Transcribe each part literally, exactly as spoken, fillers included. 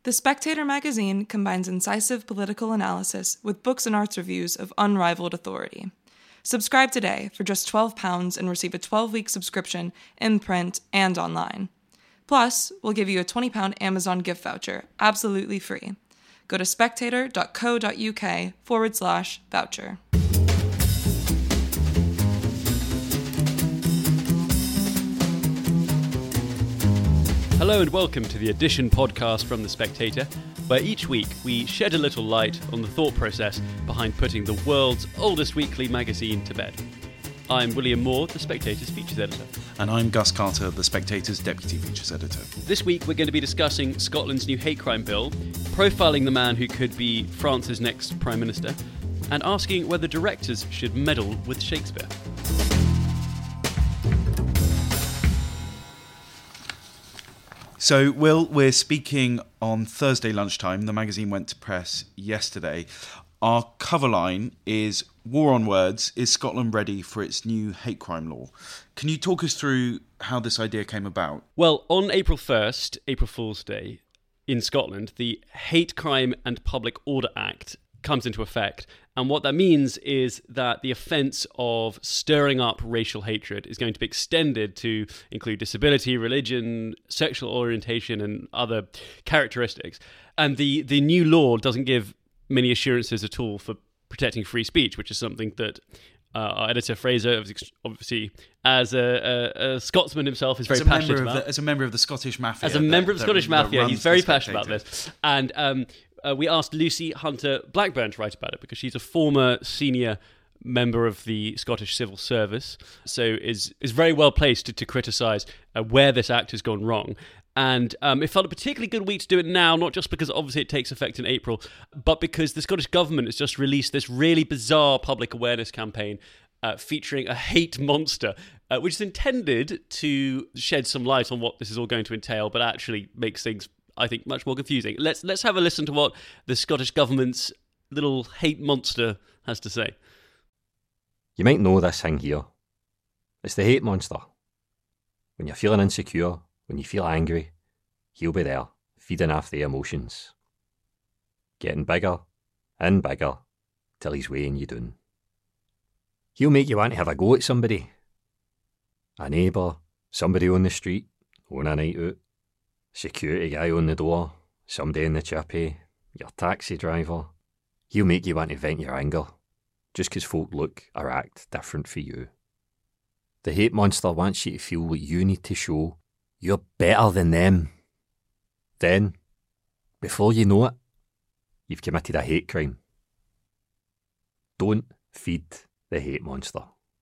The Spectator magazine combines incisive political analysis with books and arts reviews of unrivaled authority. Subscribe today for just twelve pounds and receive a twelve-week subscription in print and online. Plus, we'll give you a twenty pounds Amazon gift voucher, absolutely free. Go to spectator.co.uk forward slash voucher. Hello and welcome to the Edition podcast from The Spectator, where each week we shed a little light on the thought process behind putting the world's oldest weekly magazine to bed. I'm William Moore, The Spectator's features editor. And I'm Gus Carter, The Spectator's deputy features editor. This week we're going to be discussing Scotland's new hate crime bill, profiling the man who could be France's next Prime Minister, and asking whether directors should meddle with Shakespeare. So, Will, we're speaking on Thursday lunchtime. The magazine went to press yesterday. Our cover line is War on Words, is Scotland ready for its new hate crime law? Can you talk us through how this idea came about? Well, on April first, April Fool's Day, in Scotland, the Hate Crime and Public Order Act comes into effect. And what that means is that the offence of stirring up racial hatred is going to be extended to include disability, religion, sexual orientation, and other characteristics. And the, the new law doesn't give many assurances at all for protecting free speech, which is something that uh, our editor Fraser, obviously, as a, a, a Scotsman himself, is very passionate about. The, as a member of the Scottish Mafia. As a member of the that, Scottish that, Mafia, that he's very the passionate about this. And um, uh, we asked Lucy Hunter Blackburn to write about it because she's a former senior member of the Scottish Civil Service, so is is very well placed to, to criticise uh, where this act has gone wrong. And um, it felt a particularly good week to do it now, not just because obviously it takes effect in April, but because the Scottish Government has just released this really bizarre public awareness campaign uh, featuring a hate monster, uh, which is intended to shed some light on what this is all going to entail, but actually makes things, I think, much more confusing. Let's let's have a listen to what the Scottish Government's little hate monster has to say. You might know this thing here. It's the hate monster. When you're feeling insecure, when you feel angry, he'll be there, feeding off the emotions. Getting bigger and bigger till he's weighing you down. He'll make you want to have a go at somebody. A neighbour, somebody on the street, on a night out, security guy on the door, somebody in the chippy, your taxi driver. He'll make you want to vent your anger, just because folk look or act different for you. The hate monster wants you to feel like you need to show you're better than them. Then, before you know it, you've committed a hate crime. Don't feed the hate monster.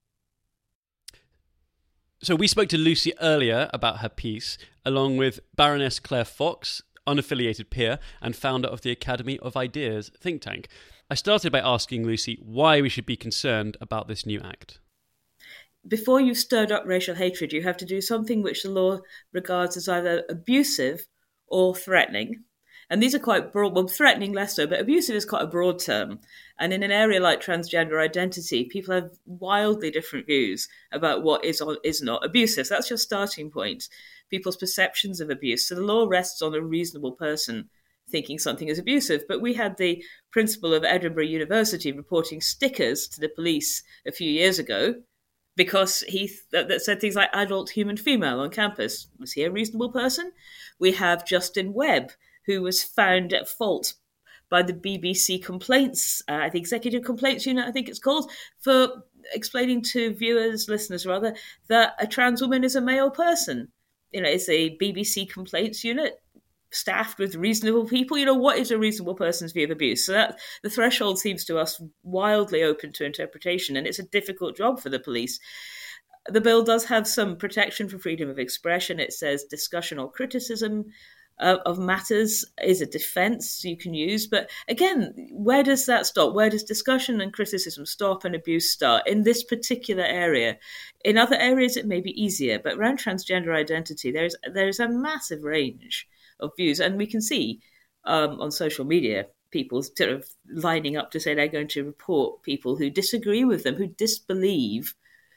So we spoke to Lucy earlier about her piece, along with Baroness Claire Fox, unaffiliated peer and founder of the Academy of Ideas think tank. I started by asking Lucy why we should be concerned about this new act. Before you've stirred up racial hatred, you have to do something which the law regards as either abusive or threatening. And these are quite broad, well, threatening less so, but abusive is quite a broad term. And in an area like transgender identity, people have wildly different views about what is or is not abusive. So that's your starting point, people's perceptions of abuse. So the law rests on a reasonable person thinking something is abusive. But we had the principal of Edinburgh University reporting stickers to the police a few years ago because he th- that said things like adult human female on campus. Was he a reasonable person? We have Justin Webb, who was found at fault by the B B C complaints, uh, the Executive Complaints Unit, I think it's called, for explaining to viewers, listeners rather, that a trans woman is a male person. You know, it's a B B C Complaints Unit staffed with reasonable people. You know, what is a reasonable person's view of abuse? So that the threshold seems to us wildly open to interpretation, and it's a difficult job for the police. The bill does have some protection for freedom of expression. It says discussion or criticism uh, of matters is a defence you can use. But again, where does that stop? Where does discussion and criticism stop and abuse start in this particular area? In other areas, it may be easier, but around transgender identity, there's there's a massive range of views. And we can see um, on social media people sort of lining up to say they're going to report people who disagree with them, who disbelieve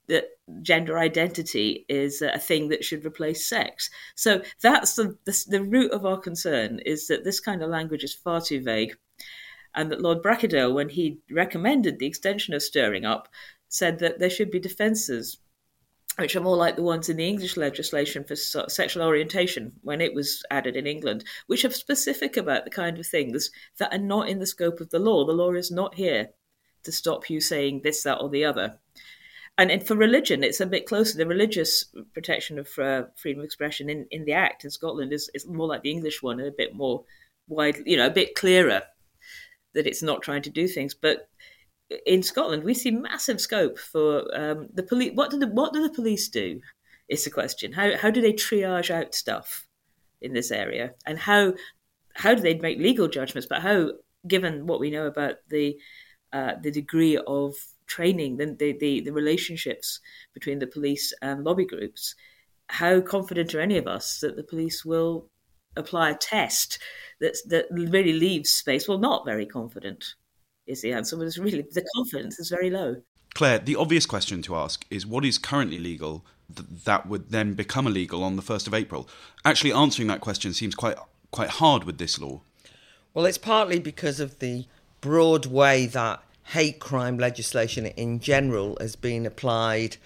that gender identity is a thing that should replace sex. So that's the, the, the root of our concern, is that this kind of language is far too vague, and that Lord Bracadale, when he recommended the extension of stirring up, said that there should be defences, which are more like the ones in the English legislation for sexual orientation when it was added in England, which are specific about the kind of things that are not in the scope of the law. The law is not here to stop you saying this, that, or the other. And, and for religion, it's a bit closer. The religious protection of uh, freedom of expression in, in the Act in Scotland is, is more like the English one, and a bit more wide, you know, a bit clearer that it's not trying to do things. But in Scotland, we see massive scope for um, the police. What do the what do the police do? Is the question. How how do they triage out stuff in this area, and how how do they make legal judgments? But how, given what we know about the uh, the degree of training, the, the the the relationships between the police and lobby groups, how confident are any of us that the police will apply a test that that really leaves space? Well, not very confident is the answer. But it's really, the confidence is very low. Claire, the obvious question to ask is what is currently legal th- that would then become illegal on the first of April? Actually, answering that question seems quite quite hard with this law. Well, it's partly because of the broad way that hate crime legislation in general has been applied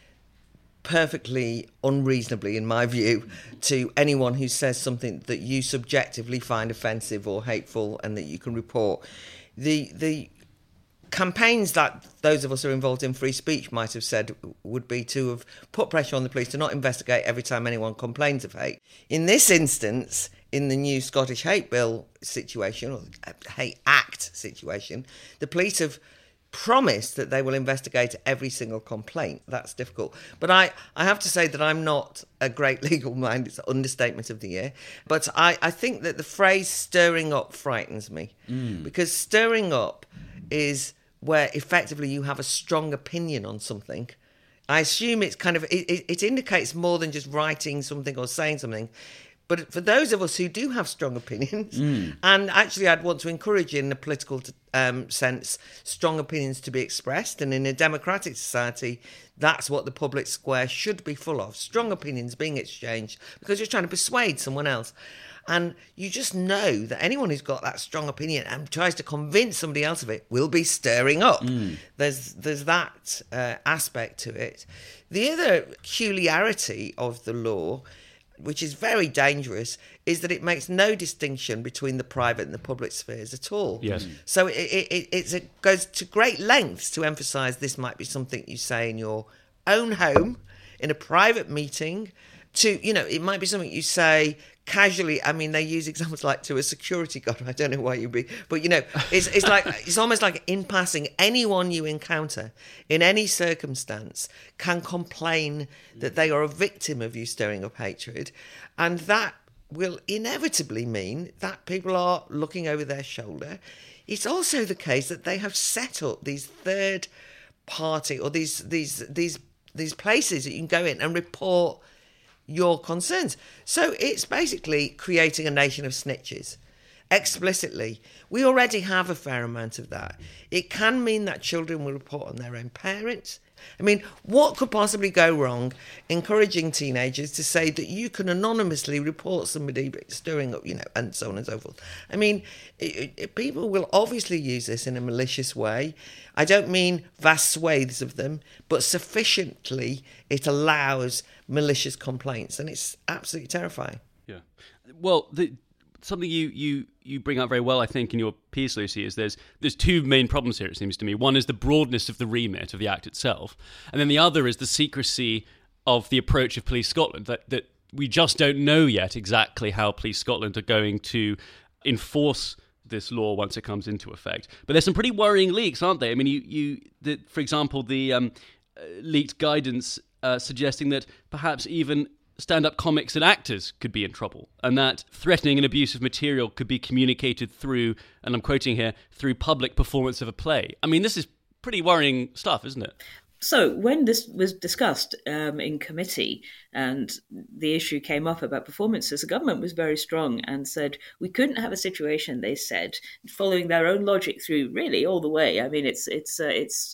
perfectly unreasonably, in my view, to anyone who says something that you subjectively find offensive or hateful and that you can report. The the campaigns that those of us who are involved in free speech might have said would be to have put pressure on the police to not investigate every time anyone complains of hate. In this instance, in the new Scottish Hate Bill situation, or Hate Act situation, the police have promised that they will investigate every single complaint. That's difficult. But I, I have to say that I'm not a great legal mind. It's an understatement of the year. But I, I think that the phrase stirring up frightens me. Mm. Because stirring up is where effectively you have a strong opinion on something. I assume it's kind of, it, it, it indicates more than just writing something or saying something. But for those of us who do have strong opinions, mm. and actually I'd want to encourage in a political um, sense, strong opinions to be expressed. And in a democratic society, that's what the public square should be full of. Strong opinions being exchanged because you're trying to persuade someone else. And you just know that anyone who's got that strong opinion and tries to convince somebody else of it will be stirring up. Mm. There's there's that uh, aspect to it. The other peculiarity of the law, which is very dangerous, is that it makes no distinction between the private and the public spheres at all. Yes. So it, it, it's, it goes to great lengths to emphasise this might be something you say in your own home, in a private meeting, to, you know, it might be something you say casually. I mean, they use examples like to a security guard. I don't know why you'd be, but you know, it's it's like it's almost like in passing. Anyone you encounter in any circumstance can complain that they are a victim of you stirring up hatred, and that will inevitably mean that people are looking over their shoulder. It's also the case that they have set up these third party or these these these these places that you can go in and report your concerns. So it's basically creating a nation of snitches explicitly. We already have a fair amount of that. It can mean that children will report on their own parents. I mean, what could possibly go wrong encouraging teenagers to say that you can anonymously report somebody stirring up, you know, and so on and so forth? I mean, it, it, people will obviously use this in a malicious way. I don't mean vast swathes of them, but sufficiently it allows malicious complaints, and it's absolutely terrifying. Yeah. Well, the, something you, you, you bring up very well, I think, in your piece, Lucy, is there's there's two main problems here, it seems to me. One is the broadness of the remit of the Act itself, and then the other is the secrecy of the approach of Police Scotland, that, that we just don't know yet exactly how Police Scotland are going to enforce this law once it comes into effect. But there's some pretty worrying leaks, aren't they? I mean, you, you the, for example, the um, uh, leaked guidance uh, suggesting that perhaps even stand-up comics and actors could be in trouble, and that threatening and abusive material could be communicated through, and I'm quoting here, through public performance of a play. I mean, this is pretty worrying stuff, isn't it? So when this was discussed um, in committee and the issue came up about performances, the government was very strong and said we couldn't have a situation, they said, following their own logic through really all the way. I mean, it's it's uh, it's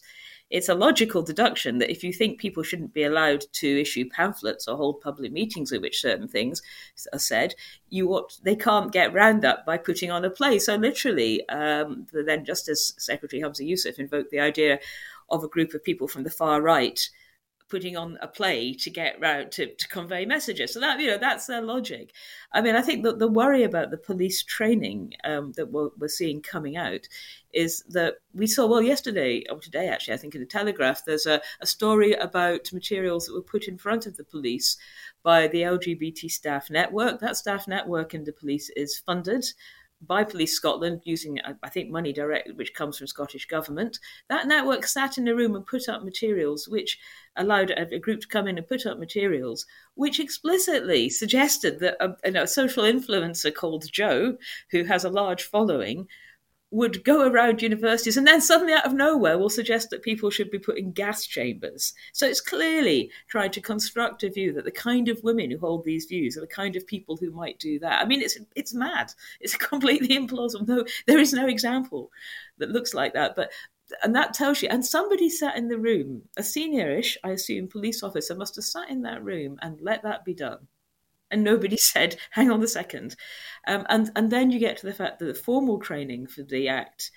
it's a logical deduction that if you think people shouldn't be allowed to issue pamphlets or hold public meetings in which certain things are said, you ought, they can't get round that by putting on a play. So literally, um, the then Justice Secretary Humza Yousaf invoked the idea of a group of people from the far right putting on a play to get round to, to convey messages. So that, you know, that's their logic. I mean, I think that the worry about the police training um, that we're, we're seeing coming out is that we saw, well, yesterday, or today actually, I think in the Telegraph, there's a, a story about materials that were put in front of the police by the L G B T staff network. That staff network in the police is funded by Police Scotland using, I think, money direct, which comes from Scottish Government. That network sat in a room and put up materials which allowed a group to come in and put up materials which explicitly suggested that a, you know, a social influencer called Joe, who has a large following, would go around universities and then suddenly out of nowhere will suggest that people should be put in gas chambers. So it's clearly trying to construct a view that the kind of women who hold these views are the kind of people who might do that. I mean, it's it's mad. It's completely implausible. No, there is no example that looks like that. But and that tells you, and somebody sat in the room, a seniorish, I assume, police officer must have sat in that room and let that be done. And nobody said, hang on a second. Um, and, and then you get to the fact that the formal training for the Act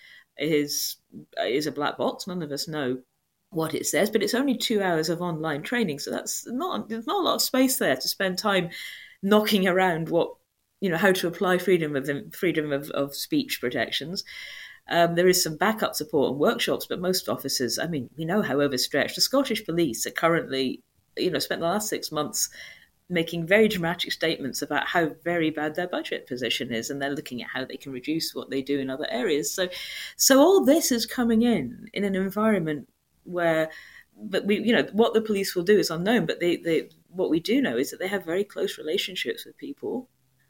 is is a black box. None of us know what it says, but it's only two hours of online training. So that's not, there's not a lot of space there to spend time knocking around what, you know, how to apply freedom of freedom of, of speech protections. Um, there is some backup support and workshops, but most officers, I mean, we know how overstretched. The Scottish Police are currently, you know, spent the last six months making very dramatic statements about how very bad their budget position is, and they're looking at how they can reduce what they do in other areas. So, so all this is coming in in an environment where, but we, you know, what the police will do is unknown. But they, they, what we do know is that they have very close relationships with people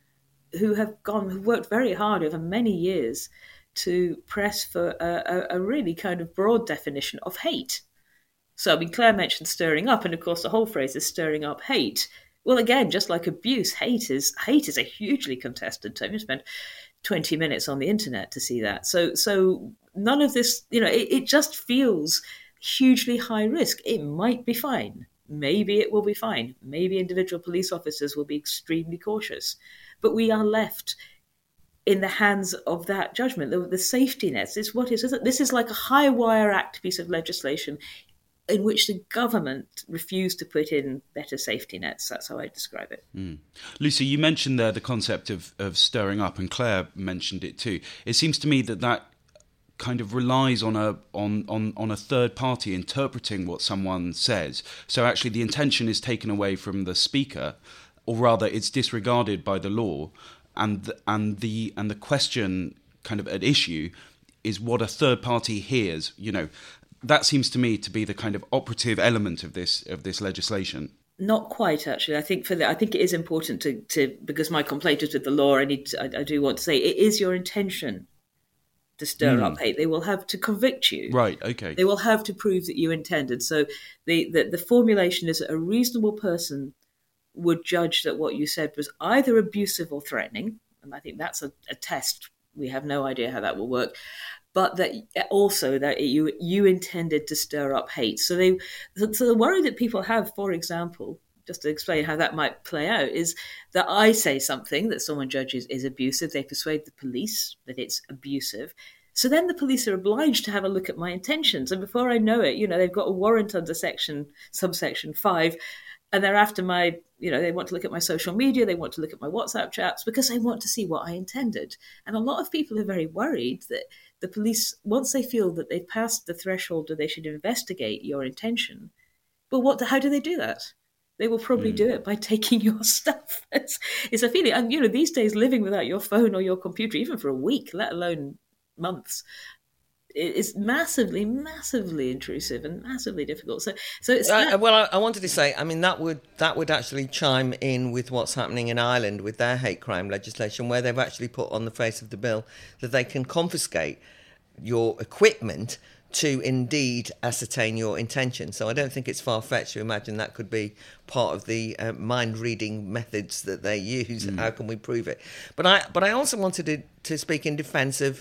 who have gone, who've worked very hard over many years to press for a, a, a really kind of broad definition of hate. So, I mean, Claire mentioned stirring up, and of course, the whole phrase is stirring up hate. Well, again, just like abuse, hate is hate is a hugely contested term. You spend twenty minutes on the internet to see that. So, so none of this, you know, it, it just feels hugely high risk. It might be fine. Maybe it will be fine. Maybe individual police officers will be extremely cautious. But we are left in the hands of that judgment. The, the safety nets is what is. This is like a High Wire Act piece of legislation in which the government refused to put in better safety nets. That's how I describe it. Mm. Lucy, you mentioned there the concept of, of stirring up, and Claire mentioned it too. It seems to me that that kind of relies on a on, on, on a third party interpreting what someone says. So actually the intention is taken away from the speaker, or rather it's disregarded by the law, and and the and the question kind of at issue is what a third party hears, you know. That seems to me to be the kind of operative element of this of this legislation. Not quite, actually. I think for the, I think it is important to, to because my complaint is with the law. I need to, I, I do want to say it is your intention to stir mm. up hate. They will have to convict you. Right. Okay. They will have to prove that you intended. So the the, the formulation is that a reasonable person would judge that what you said was either abusive or threatening, and I think that's a, a test. We have no idea how that will work. But that also that you you intended to stir up hate. So they so the worry that people have, for example, just to explain how that might play out, is that I say something that someone judges is abusive. They persuade the police that it's abusive. So then the police are obliged to have a look at my intentions. And before I know it, you know, they've got a warrant under section subsection five, and they're after my, you know, they want to look at my social media, they want to look at my WhatsApp chats because they want to see what I intended. And a lot of people are very worried that the police, once they feel that they've passed the threshold where they should investigate your intention, but what? How do they do that? They will probably mm. do it by taking your stuff. It's, it's a feeling. And, you know, these days living without your phone or your computer, even for a week, let alone months, is massively, massively intrusive and massively difficult. So, so it's uh, well. I, I wanted to say, I mean, that would that would actually chime in with what's happening in Ireland with their hate crime legislation, where they've actually put on the face of the bill that they can confiscate your equipment to indeed ascertain your intention. So I don't think it's far-fetched to imagine that could be part of the uh, mind-reading methods that they use. Mm. How can we prove it? But I, but I also wanted to, to speak in defence of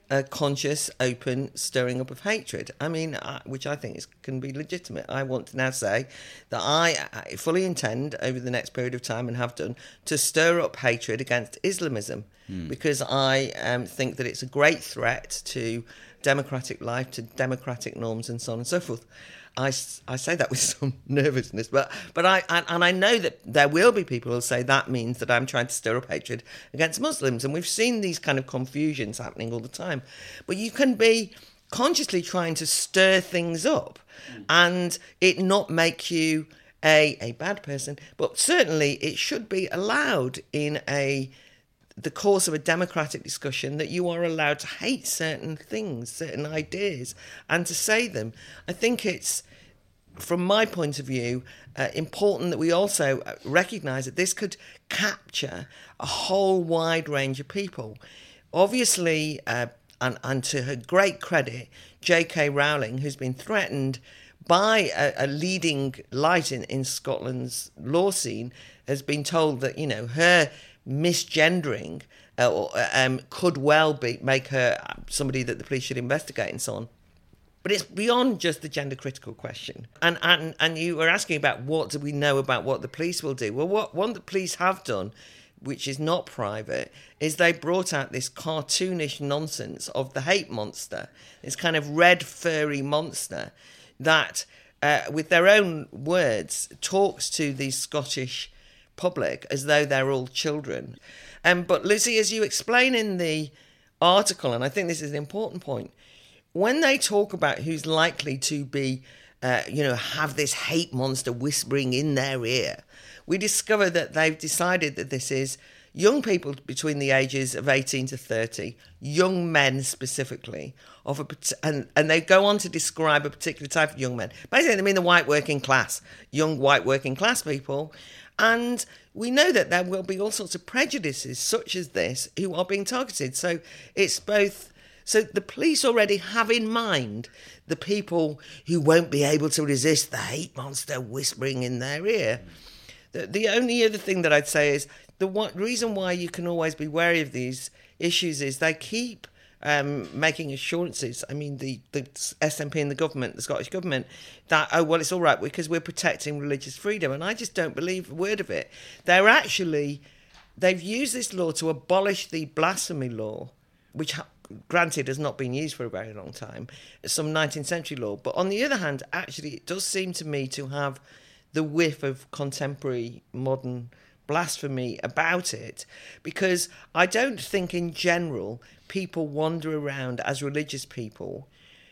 a conscious, open stirring up of hatred. I mean, uh, which I think is, can be legitimate. I want to now say that I, I fully intend, over the next period of time, and have done, to stir up hatred against Islamism, mm. because I um, think that it's a great threat to democratic life, to democratic norms, and so on and so forth. I, I say that with some nervousness, but but I and, and I know that there will be people who'll say that means that I'm trying to stir up hatred against Muslims, and we've seen these kind of confusions happening all the time. But you can be consciously trying to stir things up, and it not make you a a bad person, but certainly it should be allowed in a the course of a democratic discussion that you are allowed to hate certain things, certain ideas, and to say them. I think it's, from my point of view, uh, important that we also recognise that this could capture a whole wide range of people. Obviously, uh, and, and to her great credit, J K Rowling, who's been threatened by a, a leading light in, in Scotland's law scene, has been told that, you know, her misgendering uh, or, um, could well be make her somebody that the police should investigate and so on. But it's beyond just the gender critical question. And and and you were asking about what do we know about what the police will do. Well, what one the police have done, which is not private, is they brought out this cartoonish nonsense of the hate monster, this kind of red furry monster that, uh, with their own words, talks to the Scottish public as though they're all children. Um, but Lucy, as you explain in the article, and I think this is an important point, when they talk about who's likely to be, uh, you know, have this hate monster whispering in their ear, we discover that they've decided that this is young people between the ages of eighteen to thirty, young men specifically, of a and, and they go on to describe a particular type of young men. Basically, they mean the white working class, young white working class people. And we know that there will be all sorts of prejudices such as this who are being targeted. So it's both... So the police already have in mind the people who won't be able to resist the hate monster whispering in their ear. The, the only other thing that I'd say is the one, reason why you can always be wary of these issues is they keep um, making assurances. I mean, the, the S N P and the government, the Scottish government, that, oh, well, it's all right because we're protecting religious freedom. And I just don't believe a word of it. They're actually, they've used this law to abolish the blasphemy law, which, granted, has not been used for a very long time, some nineteenth century law. But on the other hand, actually, it does seem to me to have the whiff of contemporary modern blasphemy about it, because I don't think in general people wander around as religious people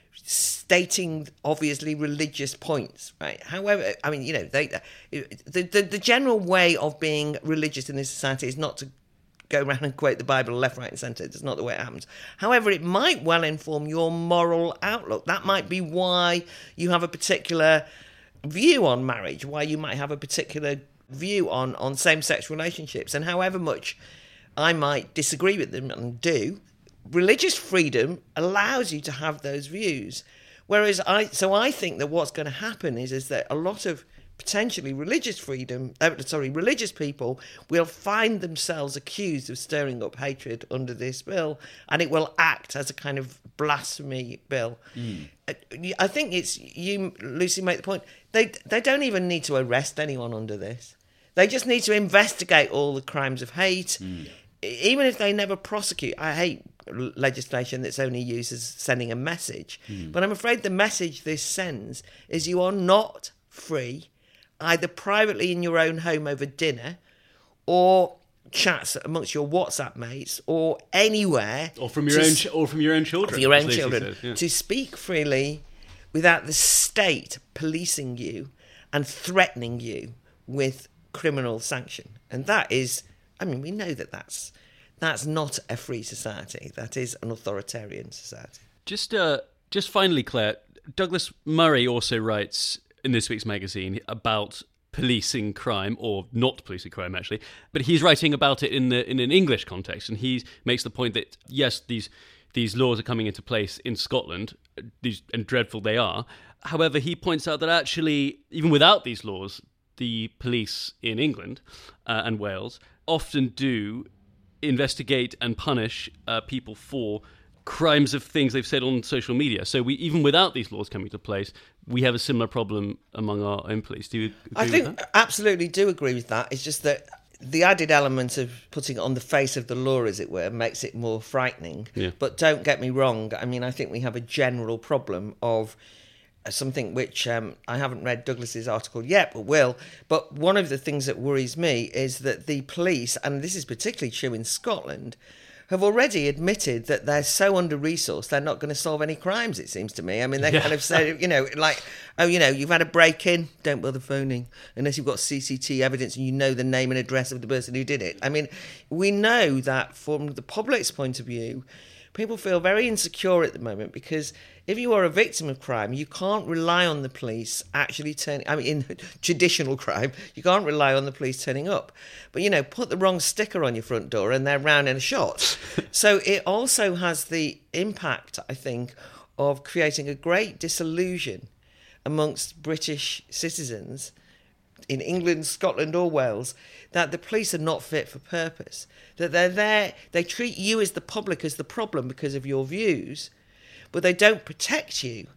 stating obviously religious points, right? However, I mean, you know, they, the, the the general way of being religious in this society is not to go around and quote the Bible left, right and centre. That's not the way it happens. However, it might well inform your moral outlook. That might be why you have a particular view on marriage, why you might have a particular view on, on same-sex relationships. And however much I might disagree with them, and do, religious freedom allows you to have those views. Whereas I, so I think that what's going to happen is, is that a lot of potentially religious freedom, uh, sorry, religious people will find themselves accused of stirring up hatred under this bill, and it will act as a kind of blasphemy bill. Mm. I think it's, you, Lucy, make the point, they they don't even need to arrest anyone under this. They just need to investigate all the crimes of hate, mm. even if they never prosecute. I hate legislation that's only used as sending a message, mm. but I'm afraid the message this sends is you are not free, either privately in your own home over dinner, or chats amongst your WhatsApp mates, or anywhere, or from your own, ch- or from your own children, your own children, said, yeah. to speak freely without the state policing you and threatening you with criminal sanction. And that is, I mean, we know that that's that's not a free society. That is an authoritarian society. Just, uh, just finally, Claire, Douglas Murray also writes in this week's magazine about policing crime, or not policing crime actually, but he's writing about it in the in an English context, and he makes the point that yes, these these laws are coming into place in Scotland, these, and dreadful they are. However, he points out that actually, even without these laws, the police in England uh, and Wales often do investigate and punish uh, people for crimes of things they've said on social media. So we, even without these laws coming into place, we have a similar problem among our own police. Do you agree I think with that? absolutely do agree with that. It's just that the added element of putting it on the face of the law, as it were, makes it more frightening. Yeah. But don't get me wrong. I mean, I think we have a general problem of something which um, I haven't read Douglas's article yet, but will. But one of the things that worries me is that the police, and this is particularly true in Scotland, have already admitted that they're so under-resourced they're not going to solve any crimes, it seems to me. I mean, they Yeah. kind of say, you know, like, oh, you know, you've had a break-in, don't bother phoning, unless you've got C C T V evidence and you know the name and address of the person who did it. I mean, we know that from the public's point of view, people feel very insecure at the moment because if you are a victim of crime, you can't rely on the police actually turning... I mean, in traditional crime, you can't rely on the police turning up. But, you know, put the wrong sticker on your front door and they're round in a shot. So it also has the impact, I think, of creating a great disillusion amongst British citizens in England, Scotland or Wales, that the police are not fit for purpose, that they're there, they treat you as the public as the problem because of your views, but they don't protect you.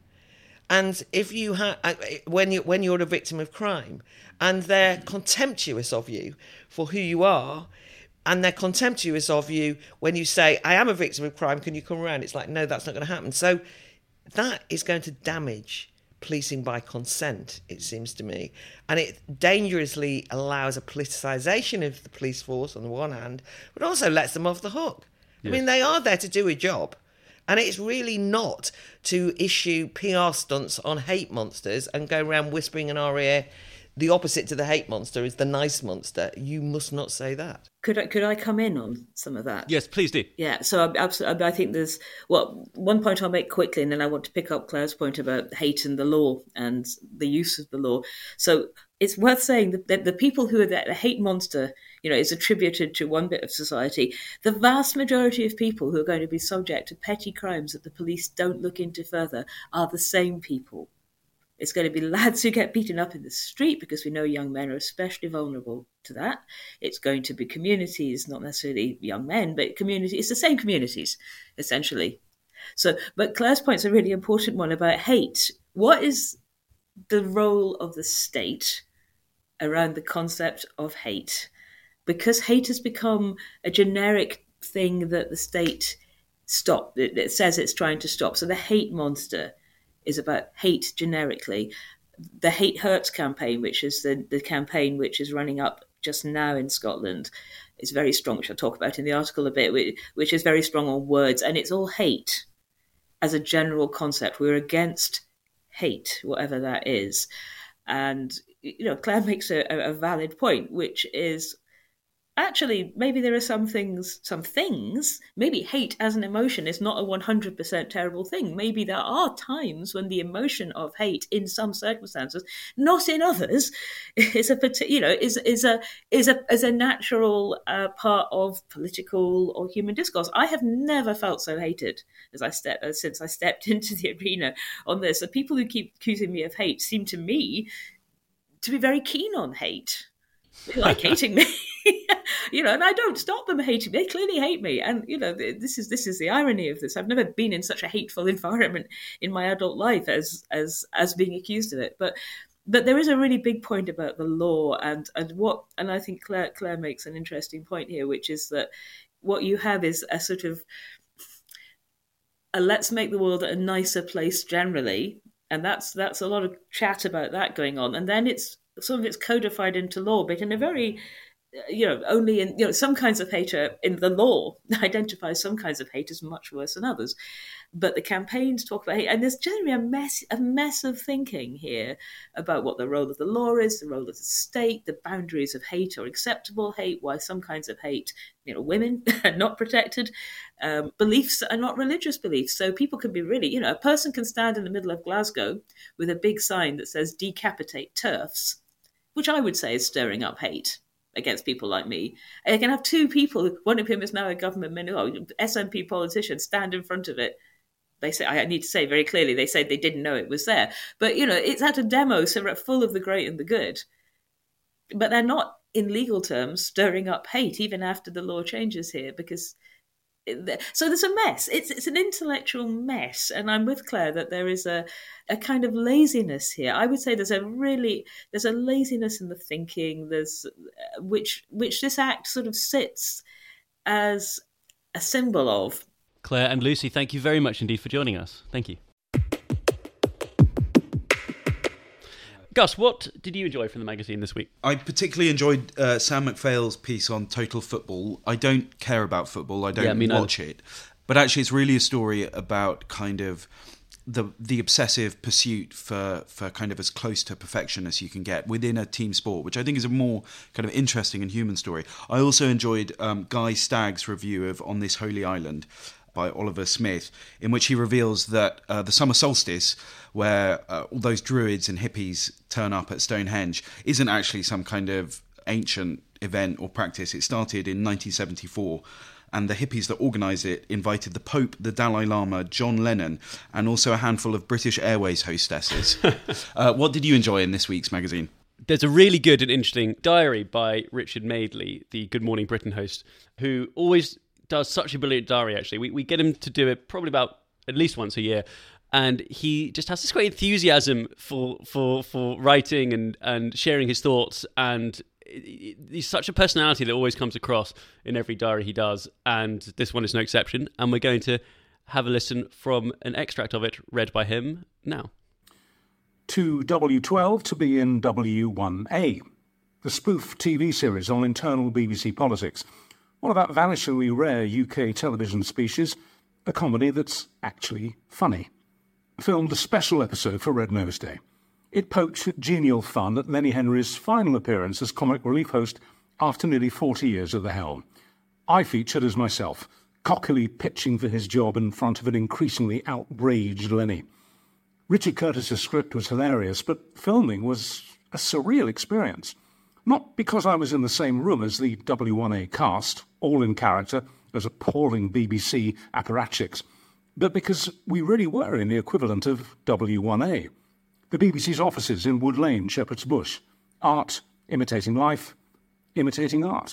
And if you have, when you when you're a victim of crime, and they're contemptuous of you for who you are, and they're contemptuous of you when you say, I am a victim of crime, can you come around? It's like, no, that's not going to happen. So that is going to damage policing by consent, it seems to me. And it dangerously allows a politicisation of the police force on the one hand, but also lets them off the hook. Yes. I mean, they are there to do a job. And it's really not to issue P R stunts on hate monsters and go around whispering in our ear, the opposite to the hate monster is the nice monster. You must not say that. Could I, could I come in on some of that? Yes, please do. Yeah, so I, absolutely, I think there's, well, one point I'll make quickly, and then I want to pick up Claire's point about hate and the law and the use of the law. So it's worth saying that the, the people who are the, the hate monster, you know, is attributed to one bit of society. The vast majority of people who are going to be subject to petty crimes that the police don't look into further are the same people. It's going to be lads who get beaten up in the street because we know young men are especially vulnerable to that. It's going to be communities, not necessarily young men, but community. It's the same communities, essentially. So, but Claire's point's a really important one about hate. What is the role of the state around the concept of hate? Because hate has become a generic thing that the state stop. It, it says it's trying to stop. So the hate monster is about hate generically. The Hate Hurts campaign, which is the, the campaign which is running up just now in Scotland, is very strong, which I'll talk about in the article a bit, which, which is very strong on words. And it's all hate as a general concept. We're against hate, whatever that is. And, you know, Claire makes a, a valid point, which is, actually, maybe there are some things, some things, maybe hate as an emotion is not a one hundred percent terrible thing. Maybe there are times when the emotion of hate in some circumstances, not in others, is a, you know, is, is a, is a, is a natural uh, part of political or human discourse. I have never felt so hated as I step, uh, since I stepped into the arena on this. The people who keep accusing me of hate seem to me to be very keen on hate. They like hating me. You know, and I don't stop them hating me. They clearly hate me. And, you know, this is this is the irony of this. I've never been in such a hateful environment in my adult life as as as being accused of it. But but there is a really big point about the law and, and what, and I think Claire, Claire makes an interesting point here, which is that what you have is a sort of a let's make the world a nicer place generally. And that's that's a lot of chat about that going on. And then it's some of it's codified into law, but in a very, you know, only in, you know, some kinds of hate are, in the law identifies some kinds of hate as much worse than others. But the campaigns talk about hate, and there's generally a mess, a mess of thinking here about what the role of the law is, the role of the state, the boundaries of hate or acceptable hate, why some kinds of hate, you know, women are not protected, um, beliefs are not religious beliefs. So people can be really, you know, a person can stand in the middle of Glasgow with a big sign that says decapitate TERFs, which I would say is stirring up hate against people like me. And they can have two people, one of whom is now a government minister, S N P politician, stand in front of it. They say, I need to say very clearly, they said they didn't know it was there. But, you know, it's at a demo, so full of the great and the good. But they're not, in legal terms, stirring up hate, even after the law changes here, because So there's a mess. It's it's an intellectual mess, and I'm with Claire that there is a a kind of laziness here. I would say there's a really there's a laziness in the thinking. There's which which this act sort of sits as a symbol of. Claire and Lucy, thank you very much indeed for joining us. Thank you. Gus, what did you enjoy from the magazine this week? I particularly enjoyed uh, Sam McPhail's piece on Total Football. I don't care about football. I don't Yeah, me watch neither. it. But actually, it's really a story about kind of the the obsessive pursuit for, for kind of as close to perfection as you can get within a team sport, which I think is a more kind of interesting and human story. I also enjoyed um, Guy Stagg's review of On This Holy Island by Oliver Smith, in which he reveals that uh, the summer solstice, where uh, all those druids and hippies turn up at Stonehenge, isn't actually some kind of ancient event or practice. It started in nineteen seventy-four, and the hippies that organised it invited the Pope, the Dalai Lama, John Lennon, and also a handful of British Airways hostesses. uh, what did you enjoy in this week's magazine? There's a really good and interesting diary by Richard Madeley, the Good Morning Britain host, who always does such a brilliant diary, actually. We we get him to do it probably about at least once a year. And he just has this great enthusiasm for for, for writing and, and sharing his thoughts. And he's such a personality that always comes across in every diary he does. And this one is no exception. And we're going to have a listen from an extract of it read by him now. To W twelve to be in W one A, the spoof T V series on internal B B C politics. One of that vanishingly rare U K television species, a comedy that's actually funny. Filmed a special episode for Red Nose Day. It poked genial fun at Lenny Henry's final appearance as comic relief host after nearly forty years at the helm. I featured as myself, cockily pitching for his job in front of an increasingly outraged Lenny. Richard Curtis's script was hilarious, but filming was a surreal experience. Not because I was in the same room as the W one A cast, all in character as appalling B B C apparatchiks, but because we really were in the equivalent of W one A. The B B C's offices in Wood Lane, Shepherd's Bush. Art imitating life, imitating art.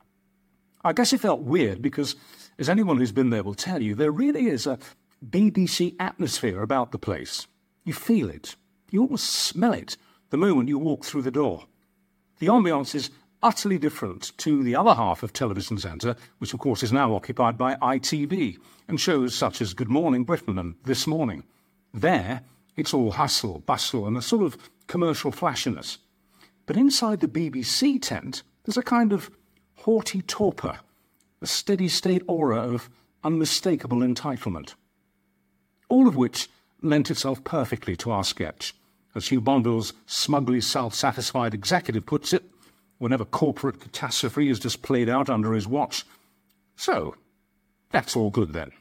I guess it felt weird because, as anyone who's been there will tell you, there really is a B B C atmosphere about the place. You feel it. You almost smell it the moment you walk through the door. The ambiance is utterly different to the other half of Television Centre, which of course is now occupied by I T V, and shows such as Good Morning Britain and This Morning. There, it's all hustle, bustle, and a sort of commercial flashiness. But inside the B B C tent, there's a kind of haughty torpor, a steady-state aura of unmistakable entitlement. All of which lent itself perfectly to our sketch. As Hugh Bonville's smugly self-satisfied executive puts it, whenever corporate catastrophe is just played out under his watch. So, that's all good then.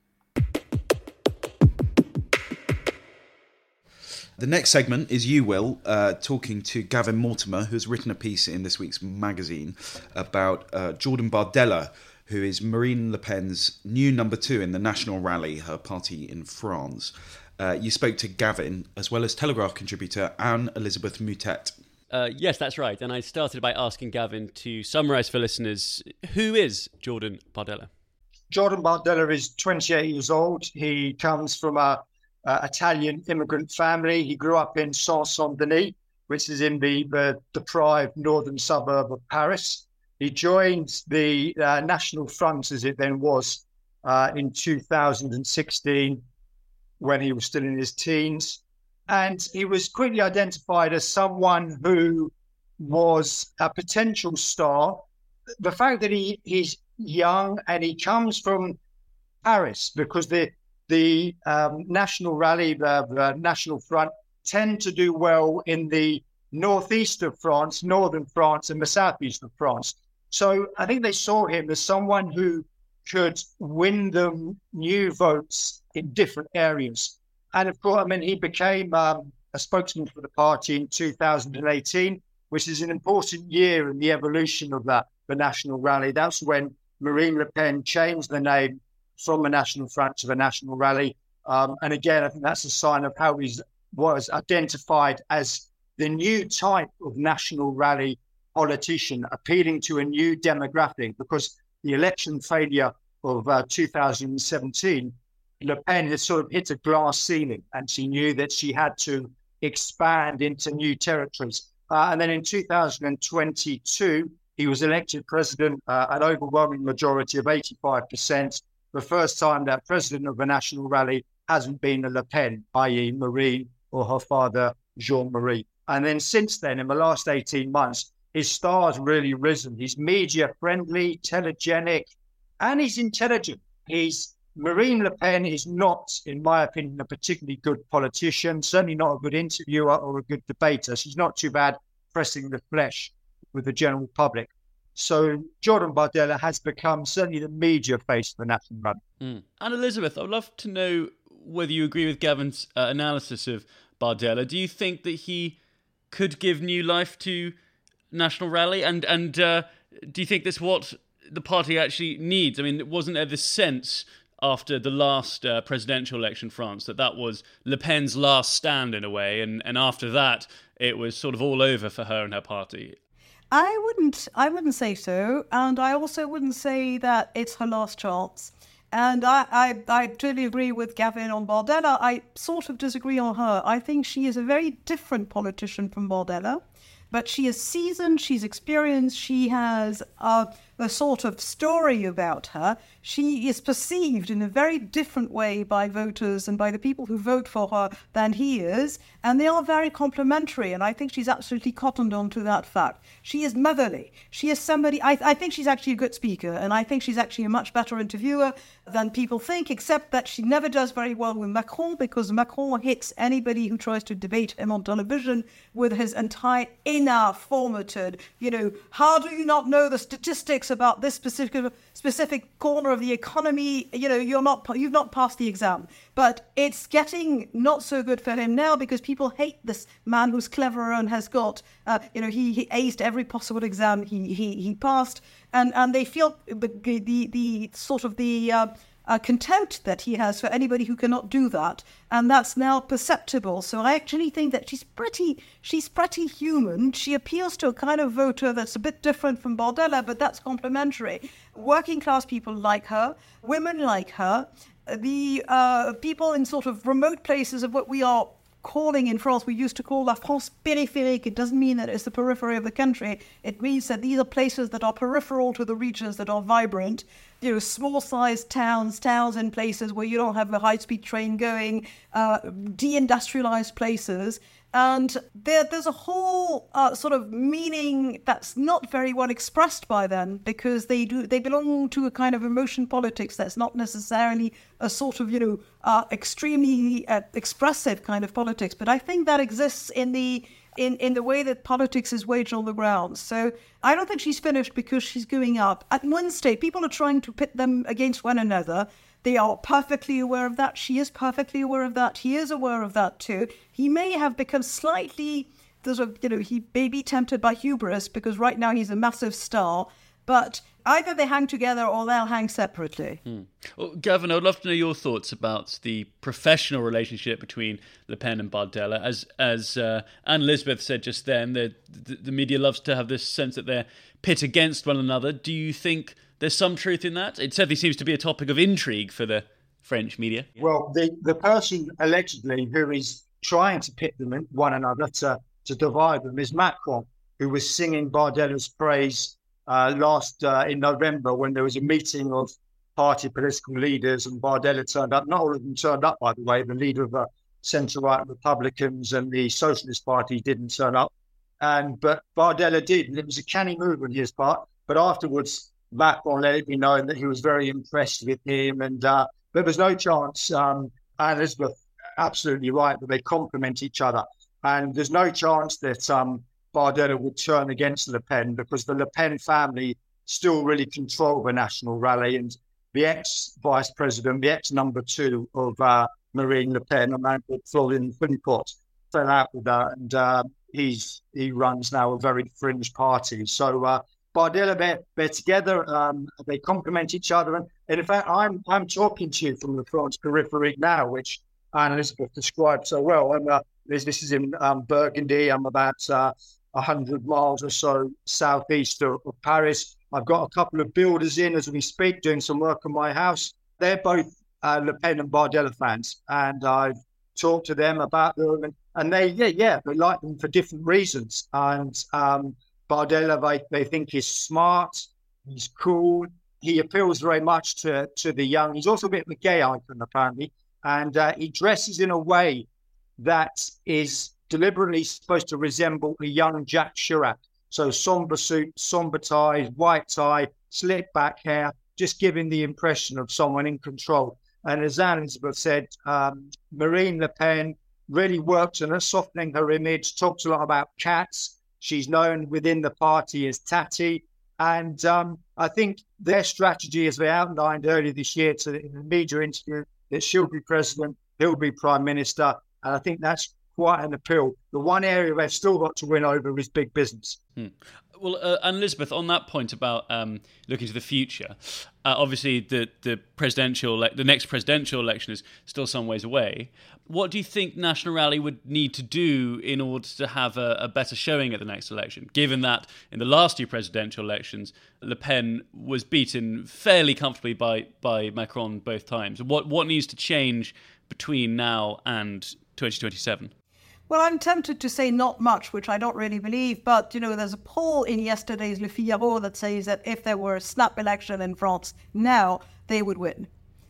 The next segment is you, Will, uh, talking to Gavin Mortimer, who's written a piece in this week's magazine about uh, Jordan Bardella, who is Marine Le Pen's new number two in the National Rally, her party in France. Uh, you spoke to Gavin, as well as Telegraph contributor Anne-Elizabeth Moutet. Uh, yes, that's right. And I started by asking Gavin to summarise for listeners, who is Jordan Bardella? Jordan Bardella is twenty-eight years old. He comes from a, a Italian immigrant family. He grew up in Saint-Saint-Denis, which is in the, the deprived northern suburb of Paris. He joined the uh, National Front, as it then was, uh, in two thousand sixteen, when he was still in his teens. And he was quickly identified as someone who was a potential star. The fact that he, he's young and he comes from Paris, because the the um, National Rally, the, the National Front, tend to do well in the northeast of France, northern France, and the southeast of France. So I think they saw him as someone who could win them new votes in different areas. And of course, I mean, he became um, a spokesman for the party in two thousand eighteen, which is an important year in the evolution of that, the National Rally. That's when Marine Le Pen changed the name from the National Front to the National Rally. Um, and again, I think that's a sign of how he was identified as the new type of National Rally politician, appealing to a new demographic, because the election failure of uh, two thousand seventeen, Le Pen had sort of hit a glass ceiling, and she knew that she had to expand into new territories. Uh, and then in two thousand twenty-two, he was elected president, uh, an overwhelming majority of eighty-five percent. The first time that president of a national rally hasn't been a Le Pen, that is. Marine or her father, Jean-Marie. And then since then, in the last eighteen months, his star's really risen. He's media-friendly, telegenic, and he's intelligent. He's Marine Le Pen is not, in my opinion, a particularly good politician, certainly not a good interviewer or a good debater. She's not too bad pressing the flesh with the general public. So Jordan Bardella has become certainly the media face of the national rally. Mm. And Elizabeth, I'd love to know whether you agree with Gavin's uh, analysis of Bardella. Do you think that he could give new life to National Rally? And, and uh, do you think that's what the party actually needs? I mean, wasn't there this sense after the last uh, presidential election in France that that was Le Pen's last stand in a way, and, and after that it was sort of all over for her and her party? I wouldn't I wouldn't say so, and I also wouldn't say that it's her last chance. And I, I, I totally agree with Gavin on Bardella. I sort of disagree on her. I think she is a very different politician from Bardella, but she is seasoned, she's experienced, she has a, a sort of story about her. She is perceived in a very different way by voters and by the people who vote for her than he is, and they are very complementary, and I think she's absolutely cottoned on to that fact. She is motherly. She is somebody, I, I think she's actually a good speaker, and I think she's actually a much better interviewer than people think, except that she never does very well with Macron, because Macron hits anybody who tries to debate him on television with his entire inner formatted, you know, how do you not know the statistics about this specific specific corner of the economy? You know, you're not you've not passed the exam. But it's getting not so good for him now because people hate this man who's clever and has got, uh, you know, he, he aced every possible exam he he, he passed, and, and they feel the the, the sort of the uh, uh, contempt that he has for anybody who cannot do that, and that's now perceptible. So I actually think that she's pretty she's pretty human. She appeals to a kind of voter that's a bit different from Bardella, but that's complementary. Working class people like her, women like her, the uh, people in sort of remote places of what we are calling in France, we used to call La France périphérique. It doesn't mean that it's the periphery of the country. It means that these are places that are peripheral to the regions that are vibrant. You know, small-sized towns, towns in places where you don't have a high-speed train going, uh, de-industrialized places. And there, there's a whole uh, sort of meaning that's not very well expressed by them, because they do they belong to a kind of emotion politics that's not necessarily a sort of, you know, uh, extremely uh, expressive kind of politics. But I think that exists in the in, in the way that politics is waged on the ground. So I don't think she's finished because she's going up. At one stage, people are trying to pit them against one another. They are perfectly aware of that. She is perfectly aware of that. He is aware of that too. He may have become slightly, there's a, you know, he may be tempted by hubris because right now he's a massive star. But either they hang together or they'll hang separately. Hmm. Well, Gavin, I'd love to know your thoughts about the professional relationship between Le Pen and Bardella. As as uh, Anne Elizabeth said just then, the, the the media loves to have this sense that they're pit against one another. Do you think there's some truth in that? It certainly seems to be a topic of intrigue for the French media. Well, the, the person allegedly who is trying to pit them in one another to, to divide them is Macron, who was singing Bardella's praise uh, last uh, in November when there was a meeting of party political leaders and Bardella turned up. Not all of them turned up, by the way. The leader of the centre-right Republicans and the Socialist Party didn't turn up. and But Bardella did, and it was a canny move on his part. But afterwards, Macron let it be known that he was very impressed with him, and uh, there was no chance. Um, and Elizabeth, absolutely right, that they complement each other. And there's no chance that um, Bardella would turn against Le Pen, because the Le Pen family still really control the National Rally. And the ex-vice president, the ex-number two of uh, Marine Le Pen, a man called Florian Philippot, fell out with her, and uh, he's he runs now a very fringe party. So uh, Bardella, they're, they're together, um, they complement each other. And, and in fact, I'm I'm talking to you from the France periphery now, which Anne Elizabeth described so well. And uh, this, this is in um, Burgundy. I'm about uh, one hundred miles or so southeast of, of Paris. I've got a couple of builders in as we speak, doing some work on my house. They're both uh, Le Pen and Bardella fans, and I've talked to them about them, and, and they, yeah, yeah, they like them for different reasons. And um, Bardella, they, they think he's smart, he's cool, he appeals very much to, to the young. He's also a bit of a gay icon, apparently, and uh, he dresses in a way that is deliberately supposed to resemble a young Jacques Chirac. So somber suit, somber ties, white tie, slick back hair, just giving the impression of someone in control. And as Elizabeth said, um, Marine Le Pen really worked on her, softening her image, talks a lot about cats. She's known within the party as Tatty. And um, I think their strategy, as they outlined earlier this year to, in the media interview, that she'll be president, he'll be prime minister. And I think that's quite an appeal. The one area they've still got to win over is big business. Hmm. Well, uh, and Elizabeth, on that point about um, looking to the future, uh, obviously the the presidential the next presidential election is still some ways away. What do you think National Rally would need to do in order to have a, a better showing at the next election, given that in the last two presidential elections, Le Pen was beaten fairly comfortably by, by Macron both times? What what needs to change between now and twenty twenty-seven? Well, I'm tempted to say not much, which I don't really believe. But, you know, there's a poll in yesterday's Le Figaro that says that if there were a snap election in France now, they would win.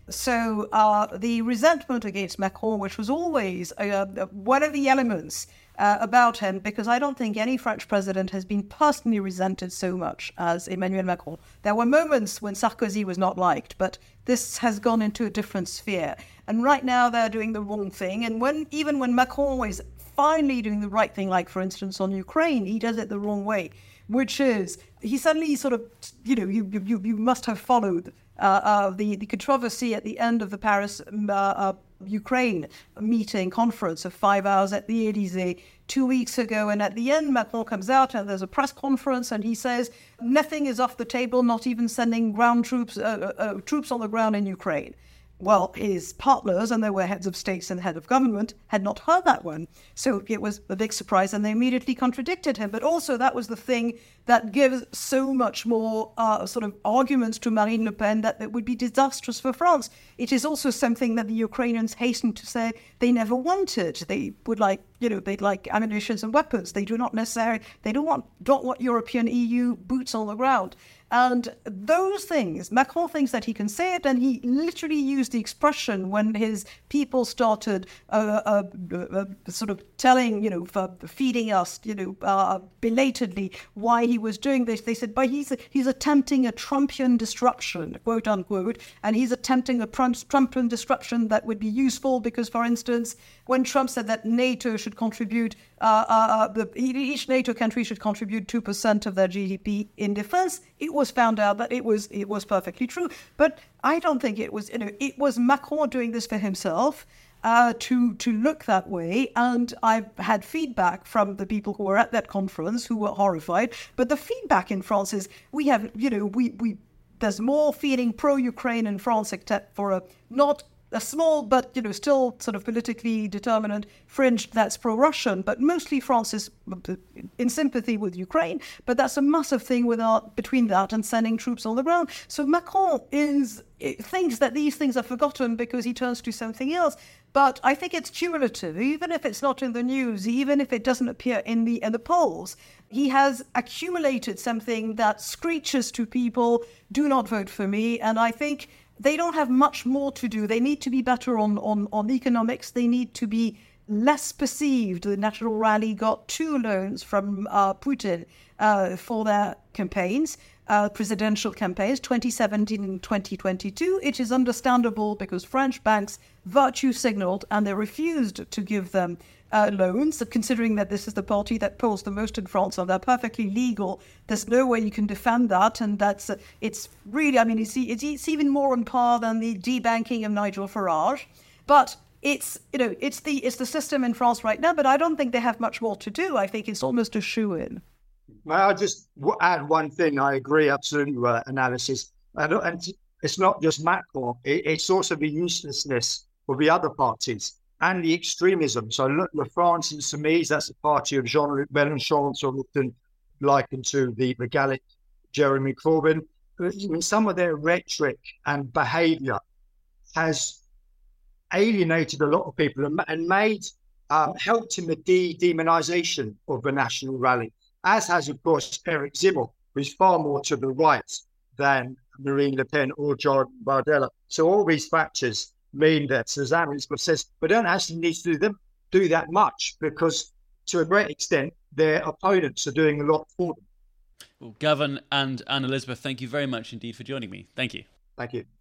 So uh, the resentment against Macron, which was always uh, one of the elements uh, about him, because I don't think any French president has been personally resented so much as Emmanuel Macron. There were moments when Sarkozy was not liked, but this has gone into a different sphere. And right now they're doing the wrong thing. And when even when Macron is finally doing the right thing, like, for instance, on Ukraine, he does it the wrong way, which is he suddenly sort of, you know, you you, you must have followed uh, uh, the, the controversy at the end of the Paris uh, uh, Ukraine meeting conference of five hours at the Élysée two weeks ago. And at the end, Macron comes out and there's a press conference and he says, nothing is off the table, not even sending ground troops, uh, uh, troops on the ground in Ukraine. Well, his partners, and they were heads of states and head of government, had not heard that one. So it was a big surprise, and they immediately contradicted him. But also that was the thing that gives so much more uh, sort of arguments to Marine Le Pen that it would be disastrous for France. It is also something that the Ukrainians hastened to say they never wanted. They would like, you know, they'd like ammunition and weapons. They do not necessarily, they don't want, don't want European E U boots on the ground. And those things, Macron thinks that he can say it, and he literally used the expression when his people started uh, uh, uh, sort of telling, you know, for feeding us, you know, uh, belatedly why he was doing this. They said, but he's he's attempting a Trumpian disruption, quote unquote, and he's attempting a Trumpian disruption that would be useful because, for instance, when Trump said that NATO should contribute, uh, uh, the, each NATO country should contribute two percent of their G D P in defense, it was found out that it was it was perfectly true. But I don't think it was, you know, it was Macron doing this for himself uh, to to look that way. And I've had feedback from the people who were at that conference who were horrified. But the feedback in France is we have, you know, we, we there's more feeling pro-Ukraine in France, except for a not a small but, you know, still sort of politically determinant fringe that's pro-Russian, but mostly France is in sympathy with Ukraine. But that's a massive thing without, between that and sending troops on the ground. So Macron is thinks that these things are forgotten because he turns to something else. But I think it's cumulative, even if it's not in the news, even if it doesn't appear in the in the polls. He has accumulated something that screeches to people, do not vote for me. And I think they don't have much more to do. They need to be better on, on, on economics. They need to be less perceived. The National Rally got two loans from uh, Putin uh, for their campaigns, uh, presidential campaigns, twenty seventeen and twenty twenty-two. It is understandable because French banks virtue signaled and they refused to give them uh, loans, considering that this is the party that polls the most in France and they're perfectly legal. There's no way you can defend that. And that's, uh, it's really, I mean, it's, it's, it's even more on par than the debanking of Nigel Farage. But it's, you know, it's the, it's the system in France right now, but I don't think they have much more to do. I think it's almost a shoe-in. May I just add one thing? I agree absolutely with that analysis. And, and it's not just Macron, it, it's also the uselessness of the other parties and the extremism. So look, Le France Insoumise, that's the party of Jean-Luc Mélenchon, sort of often likened to the, the Gallic Jeremy Corbyn. I mean, some of their rhetoric and behaviour has alienated a lot of people and, and made um, helped in the de-demonisation of the National Rally, as has, of course, Eric Zimmel, who's far more to the right than Marine Le Pen or Jordan Bardella. So all these factors mean that, as Anna says, we don't actually need to do them do that much, because to a great extent their opponents are doing a lot for them. Well, Gavin and Anne Elizabeth, thank you very much indeed for joining me. Thank you. Thank you.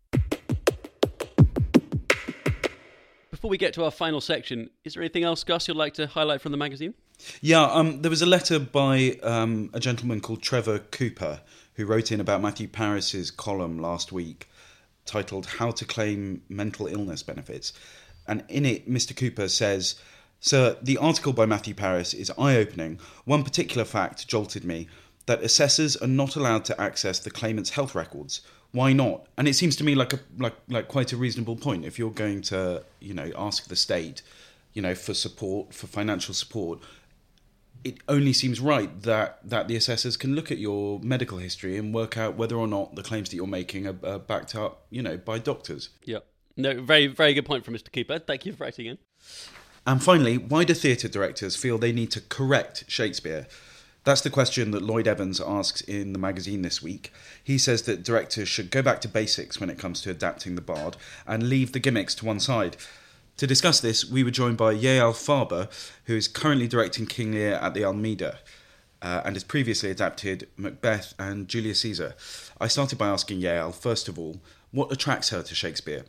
Before we get to our final section, is there anything else, Gus, you'd like to highlight from the magazine? Yeah, um, there was a letter by um, a gentleman called Trevor Cooper, who wrote in about Matthew Parris's column last week titled How to Claim Mental Illness Benefits. And in it, Mister Cooper says, "Sir, the article by Matthew Parris is eye-opening. One particular fact jolted me, that assessors are not allowed to access the claimant's health records. Why not?" And it seems to me like a like like quite a reasonable point. If you're going to, you know, ask the state, you know, for support, for financial support, it only seems right that, that the assessors can look at your medical history and work out whether or not the claims that you're making are, are backed up, you know, by doctors. Yeah. No, very, very good point from Mister Cooper. Thank you for writing in. And finally, why do theatre directors feel they need to correct Shakespeare? That's the question that Lloyd Evans asks in the magazine this week. He says that directors should go back to basics when it comes to adapting the Bard and leave the gimmicks to one side. To discuss this, we were joined by Yael Farber, who is currently directing King Lear at the Almeida uh, and has previously adapted Macbeth and Julius Caesar. I started by asking Yael, first of all, what attracts her to Shakespeare?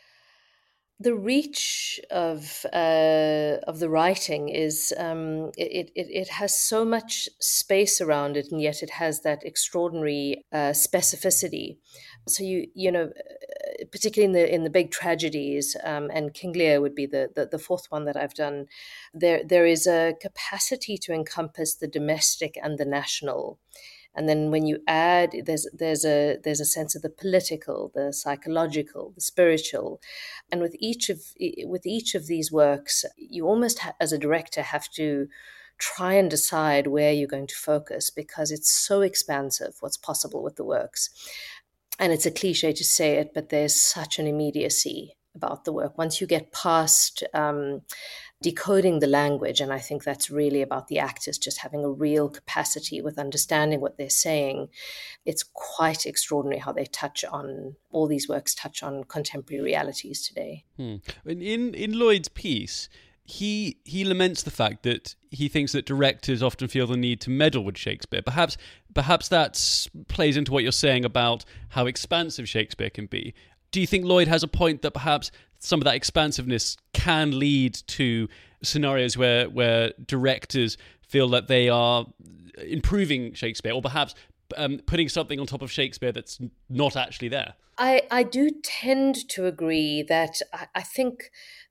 The reach of uh, of the writing is um, it, it it has so much space around it, and yet it has that extraordinary uh, specificity. So you you know, particularly in the in the big tragedies, um, and King Lear would be the, the the fourth one that I've done. There there is a capacity to encompass the domestic and the national. And then when you add, there's there's a there's a sense of the political, the psychological, the spiritual, and with each of with each of these works, you almost ha- as a director have to try and decide where you're going to focus, because it's so expansive what's possible with the works. And it's a cliche to say it, but there's such an immediacy about the work. Once you get past um, decoding the language, and I think that's really about the actors just having a real capacity with understanding what they're saying, it's quite extraordinary how they touch on, all these works touch on contemporary realities today. Hmm. In in Lloyd's piece, he he laments the fact that he thinks that directors often feel the need to meddle with Shakespeare. Perhaps perhaps that plays into what you're saying about how expansive Shakespeare can be. Do you think Lloyd has a point that perhaps some of that expansiveness can lead to scenarios where where directors feel that they are improving Shakespeare, or perhaps um, putting something on top of Shakespeare that's not actually there? I, I do tend to agree that I, I think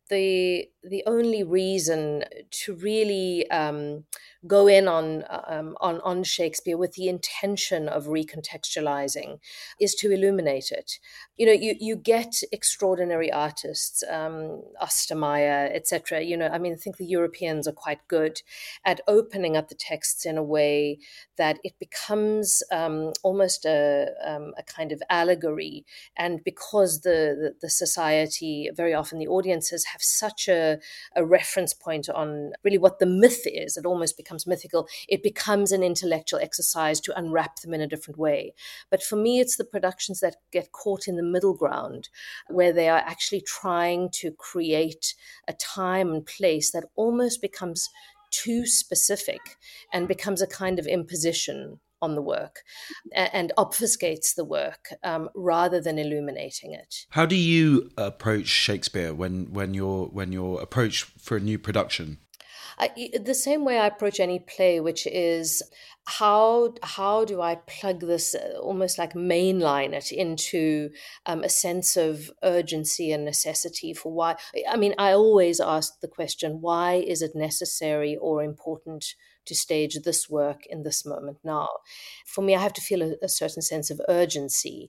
the the only reason to really um, go in on, um, on on Shakespeare with the intention of recontextualizing is to illuminate it. You know, you you get extraordinary artists, um, Ostermeyer, et cetera. You know, I mean, I think the Europeans are quite good at opening up the texts in a way that it becomes um, almost a um, a kind of allegory. And because the, the the society, very often the audiences have such a a reference point on really what the myth is, it almost becomes mythical. It becomes an intellectual exercise to unwrap them in a different way. But for me, it's the productions that get caught in the middle ground, where they are actually trying to create a time and place that almost becomes too specific and becomes a kind of imposition on the work and obfuscates the work um, rather than illuminating it. How do you approach Shakespeare when, when you're when you're approached for a new production? I, the same way I approach any play, which is how how do I plug this, uh, almost like mainline it into um, a sense of urgency and necessity for why. I mean, I always ask the question, why is it necessary or important to stage this work in this moment now? For me, I have to feel a, a certain sense of urgency.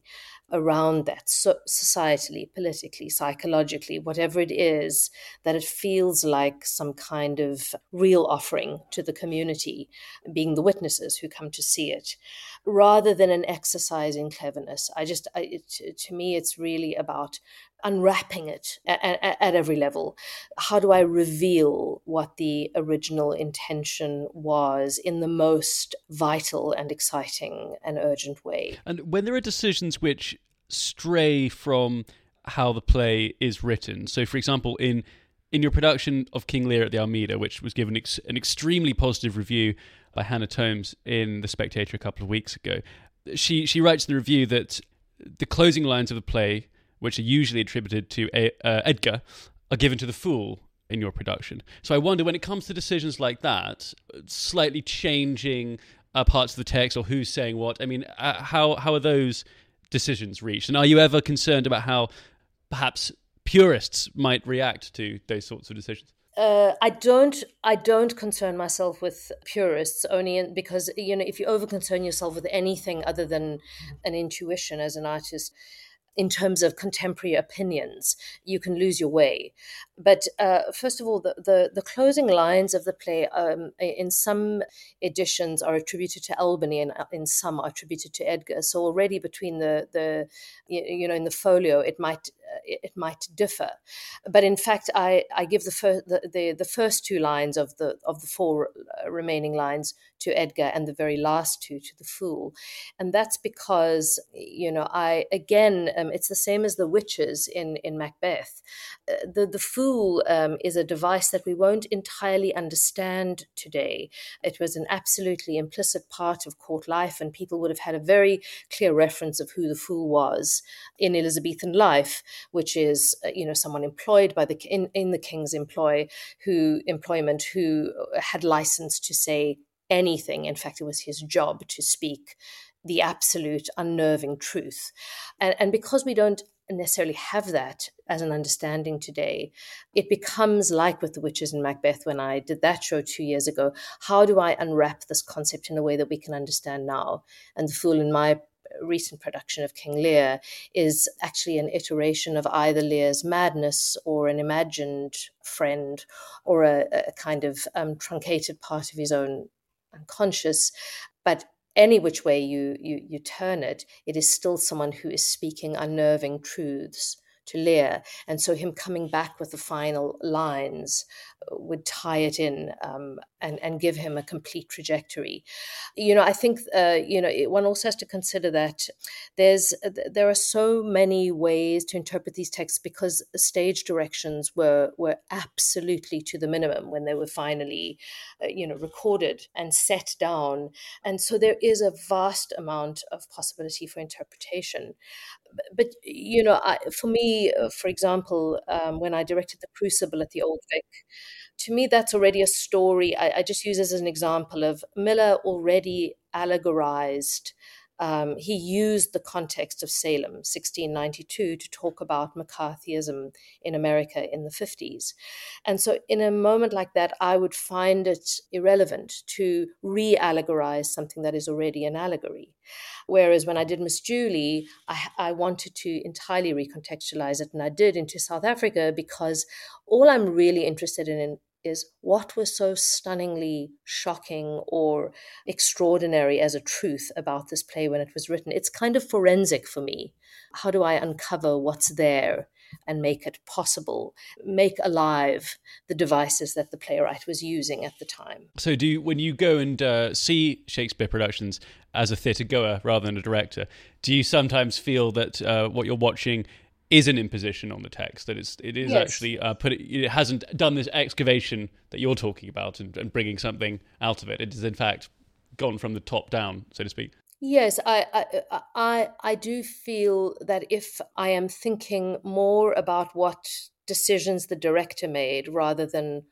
around that, so societally, politically, psychologically, whatever it is, that it feels like some kind of real offering to the community, being the witnesses who come to see it, rather than an exercise in cleverness. I just, I, it, to me, it's really about unwrapping it at, at, at every level. How do I reveal what the original intention was in the most vital and exciting and urgent way? And when there are decisions which stray from how the play is written, so for example, in in your production of King Lear at the Almeida, which was given ex- an extremely positive review by Hannah Tomes in The Spectator a couple of weeks ago, she she writes in the review that the closing lines of the play, which are usually attributed to a, uh, Edgar, are given to the fool in your production. So I wonder, when it comes to decisions like that, slightly changing uh, parts of the text or who's saying what, I mean, uh, how how are those decisions reached? And are you ever concerned about how perhaps purists might react to those sorts of decisions? Uh, I don't. I don't concern myself with purists, only in, because, you know, if you over concern yourself with anything other than an intuition as an artist, in terms of contemporary opinions, you can lose your way. But uh, first of all, the, the, the closing lines of the play um, in some editions are attributed to Albany and in some are attributed to Edgar. So already between the, the you know, in the folio, it might it might differ. But in fact, I, I give the, fir- the, the, the first two lines of the of the four remaining lines to Edgar and the very last two to the fool. And that's because, you know, I, again, um, it's the same as the witches in, in Macbeth. Uh, the, the fool um, is a device that we won't entirely understand today. It was an absolutely implicit part of court life, and people would have had a very clear reference of who the fool was in Elizabethan life, which is, uh, you know, someone employed by the in, in the king's employ, who employment, who had license to say anything. In fact, it was his job to speak the absolute unnerving truth. And, and because we don't necessarily have that as an understanding today, it becomes like with the witches in Macbeth when I did that show two years ago. How do I unwrap this concept in a way that we can understand now? And the fool in my recent production of King Lear is actually an iteration of either Lear's madness or an imagined friend or a, a kind of um, truncated part of his own unconscious. But any which way you, you you turn it, it is still someone who is speaking unnerving truths to Lear. And so him coming back with the final lines would tie it in um, and, and give him a complete trajectory. You know, I think, uh, you know, one also has to consider that there's there are so many ways to interpret these texts because stage directions were were absolutely to the minimum when they were finally, uh, you know, recorded and set down. And so there is a vast amount of possibility for interpretation. But, but you know, I, for me, uh, for example, um, when I directed The Crucible at the Old Vic, to me, that's already a story. I, I just use this as an example of Miller already allegorized. Um, he used the context of Salem, sixteen ninety-two, to talk about McCarthyism in America in the fifties. And so in a moment like that, I would find it irrelevant to re-allegorize something that is already an allegory. Whereas when I did Miss Julie, I, I wanted to entirely recontextualize it, and I did into South Africa because all I'm really interested in is what was so stunningly shocking or extraordinary as a truth about this play when it was written. It's kind of forensic for me. How do I uncover what's there and make it possible, make alive the devices that the playwright was using at the time? So do you, when you go and uh, see Shakespeare productions as a theatre goer rather than a director, do you sometimes feel that uh, what you're watching is an imposition on the text, that it's, it is Yes. actually uh, put it, it hasn't done this excavation that you're talking about and, and bringing something out of it. It is in fact gone from the top down, so to speak. Yes, I, I, I, I do feel that if I am thinking more about what decisions the director made rather than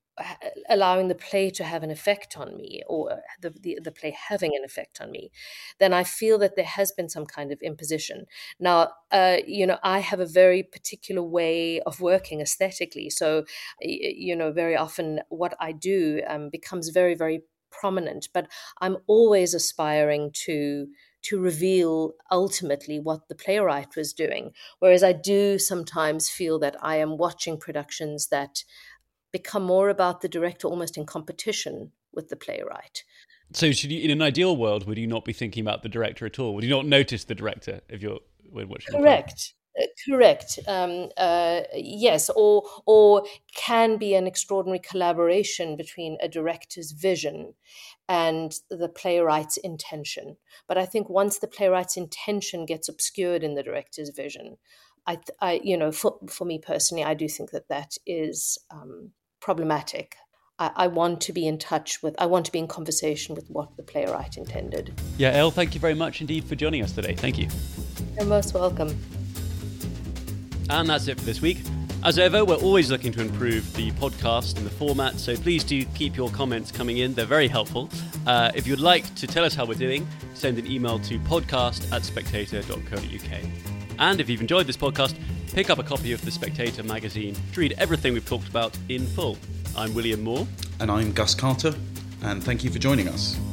allowing the play to have an effect on me, or the, the, the play having an effect on me, then I feel that there has been some kind of imposition. Now, uh, you know, I have a very particular way of working aesthetically. So, you know, very often what I do um, becomes very, very prominent, but I'm always aspiring to to reveal ultimately what the playwright was doing. Whereas I do sometimes feel that I am watching productions that become more about the director almost in competition with the playwright. So should you, in an ideal world, would you not be thinking about the director at all? Would you not notice the director if you're when watching? Correct. Uh, correct. Um, uh, yes, or or can be an extraordinary collaboration between a director's vision and the playwright's intention. But I think once the playwright's intention gets obscured in the director's vision, I, I you know, for for me personally, I do think that that is um, problematic. I, I want to be in touch with, I want to be in conversation with what the playwright intended. Yeah, Elle, thank you very much indeed for joining us today. Thank you. You're most welcome. And that's it for this week. As ever, we're always looking to improve the podcast and the format, so please do keep your comments coming in. They're very helpful. Uh, if you'd like to tell us how we're doing, send an email to podcast at spectator dot co dot uk. And if you've enjoyed this podcast, pick up a copy of The Spectator magazine to read everything we've talked about in full. I'm William Moore. And I'm Gus Carter, and thank you for joining us.